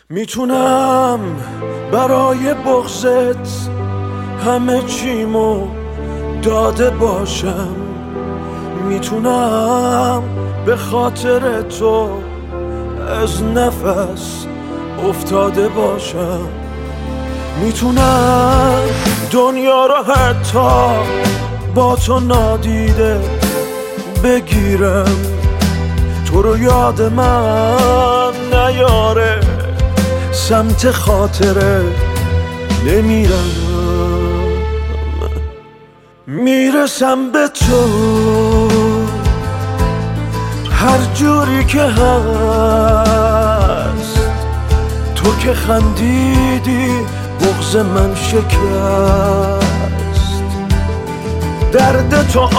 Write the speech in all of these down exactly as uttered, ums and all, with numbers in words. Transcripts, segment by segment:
میتونم برای بغضت همه چیمو داده باشم، میتونم به خاطر تو از نفس افتاده باشم، میتونم دنیا رو حتی با تو نادیده بگیرم، تو رو یاد من نیاره سمت خاطره نمیرم، میرسم به تو هر جوری که هست، تو که خندیدی بغض من شکست، درد تو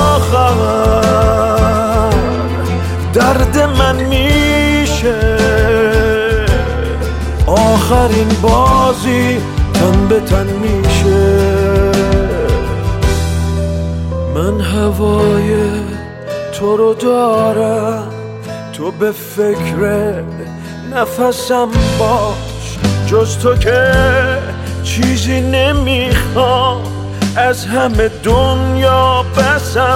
آخر درد من میشه، آخرین بازی تن به تن میشه، من هوای تو رو دارم، تو به فکر نفسم باش، جز تو که چیزی نمیخوام، از همه دنیا بسم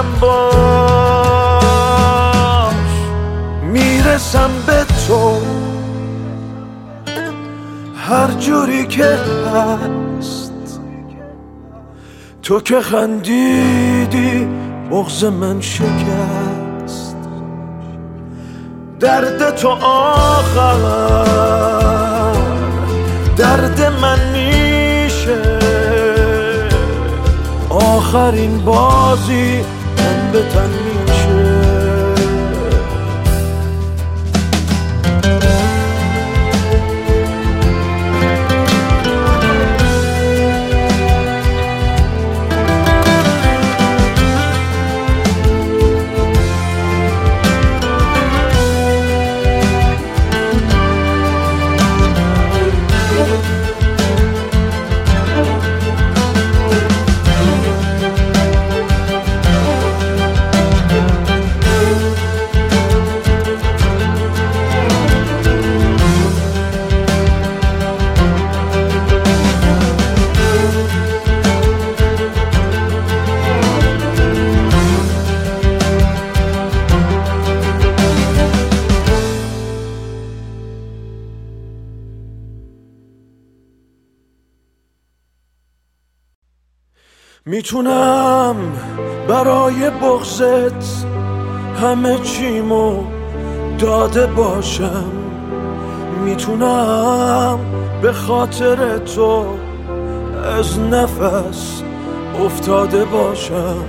باش، میرسم به تو هر جوری که هست، تو که خندیدی بغض من شکست، درد تو آخر درد من میشه، آخرین بازی تن به تن میشه. میتونم برای بغضت همه چیمو داده باشم، میتونم به خاطر تو از نفس افتاده باشم،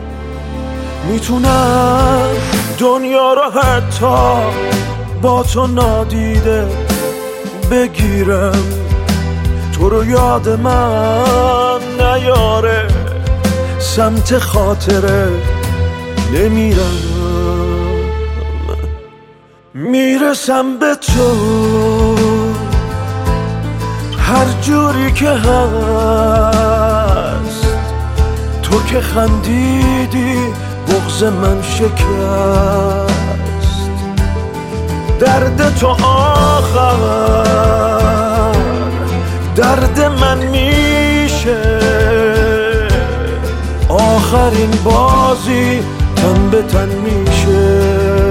میتونم دنیا رو حتی با تو نادیده بگیرم، تو رو یاد من نیاره سمت خاطره نمیرم، میرسم به تو هر جوری که هست، تو که خندیدی بغض من شکست، درد تو آخر درد من میشه، آخرین بازی تن به تن میشه،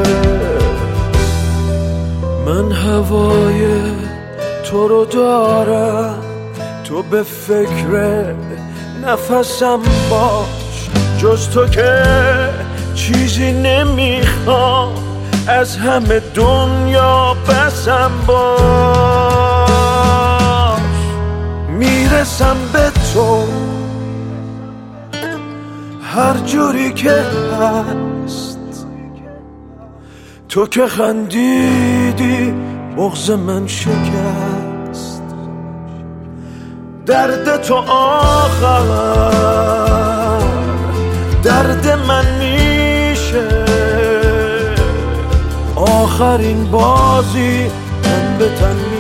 من هوای تو رو دارم، تو به فکر نفسم باش، جز تو که چیزی نمیخوام، از همه دنیا بسم باش، میرسم به تو هر جوری که هست، تو که خندیدی بغض من شکست، درد تو آخر درد من میشه، آخرین بازی تن به تن میشه.